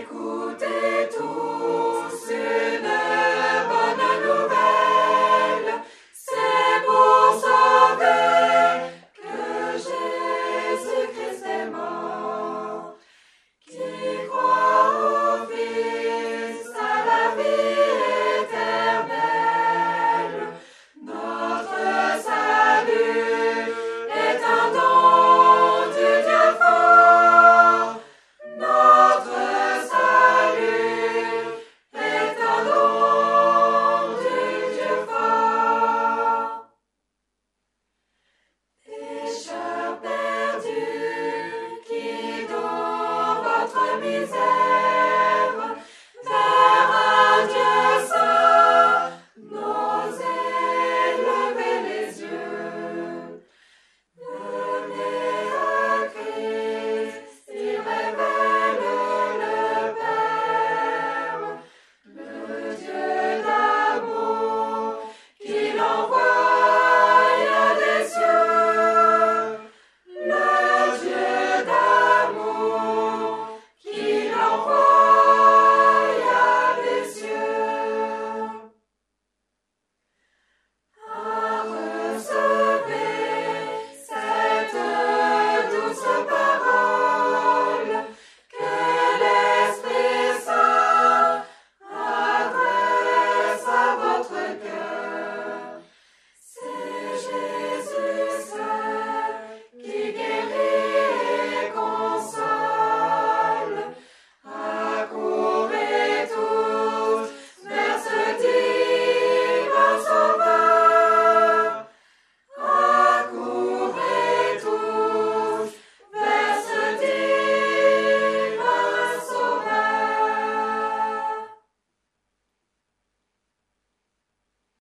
Écoutez tous une bonne nouvelle, c'est pour sauver que Jésus-Christ est mort. Qui croit au Fils à la vie éternelle, notre salut est un don du Dieu fort. Notre salut est un don du Dieu fort. Pécheurs perdus qui dans votre misère